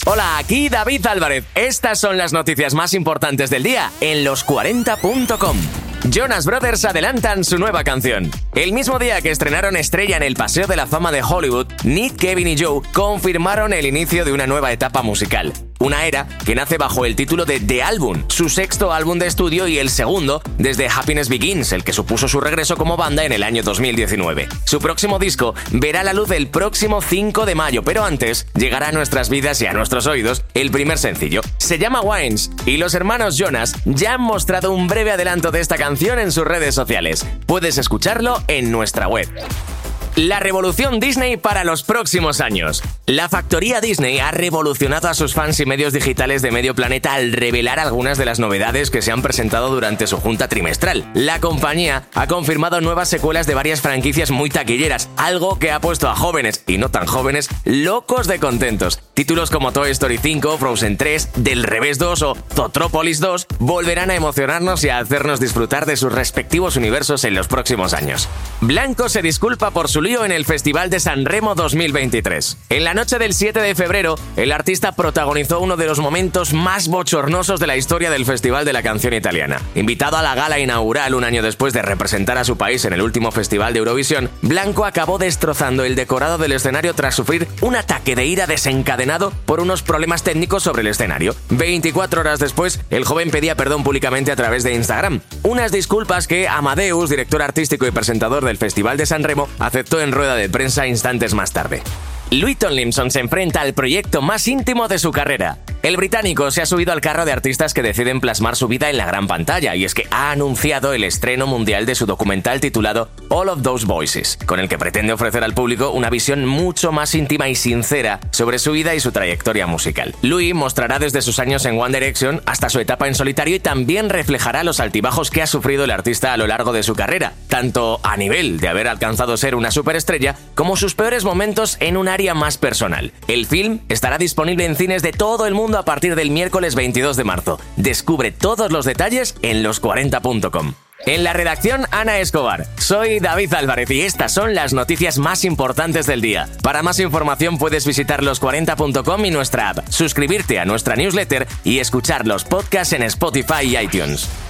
Hola, aquí David Álvarez. Estas son las noticias más importantes del día en los40.com. Jonas Brothers adelantan su nueva canción. El mismo día que estrenaron Estrella en el Paseo de la Fama de Hollywood, Nick, Kevin y Joe confirmaron el inicio de una nueva etapa musical. Una era que nace bajo el título de The Album, su sexto álbum de estudio y el segundo desde Happiness Begins, el que supuso su regreso como banda en el año 2019. Su próximo disco verá la luz el próximo 5 de mayo, pero antes llegará a nuestras vidas y a nuestros oídos el primer sencillo. Se llama Wines y los hermanos Jonas ya han mostrado un breve adelanto de esta canción en sus redes sociales. Puedes escucharlo en nuestra web. La revolución Disney para los próximos años. La factoría Disney ha revolucionado a sus fans y medios digitales de medio planeta al revelar algunas de las novedades que se han presentado durante su junta trimestral. La compañía ha confirmado nuevas secuelas de varias franquicias muy taquilleras, algo que ha puesto a jóvenes y no tan jóvenes locos de contentos. Títulos como Toy Story 5, Frozen 3, Del Revés 2 o Zootropolis 2 volverán a emocionarnos y a hacernos disfrutar de sus respectivos universos en los próximos años. Blanco se disculpa por su lío en el Festival de San Remo 2023. En la noche del 7 de febrero, el artista protagonizó uno de los momentos más bochornosos de la historia del Festival de la Canción Italiana. Invitado a la gala inaugural un año después de representar a su país en el último Festival de Eurovisión, Blanco acabó destrozando el decorado del escenario tras sufrir un ataque de ira desencadenado por unos problemas técnicos sobre el escenario. 24 horas después, el joven pedía perdón públicamente a través de Instagram. Unas disculpas que Amadeus, director artístico y presentador del Festival de San Remo, aceptó en rueda de prensa instantes más tarde. Louis Tomlinson se enfrenta al proyecto más íntimo de su carrera. El británico se ha subido al carro de artistas que deciden plasmar su vida en la gran pantalla, y es que ha anunciado el estreno mundial de su documental titulado All of Those Voices, con el que pretende ofrecer al público una visión mucho más íntima y sincera sobre su vida y su trayectoria musical. Louis mostrará desde sus años en One Direction hasta su etapa en solitario y también reflejará los altibajos que ha sufrido el artista a lo largo de su carrera, tanto a nivel de haber alcanzado ser una superestrella como sus peores momentos en un área más personal. El film estará disponible en cines de todo el mundo a partir del miércoles 22 de marzo. Descubre todos los detalles en los40.com. En la redacción, Ana Escobar. Soy David Álvarez y estas son las noticias más importantes del día. Para más información puedes visitar los40.com y nuestra app, suscribirte a nuestra newsletter y escuchar los podcasts en Spotify y iTunes.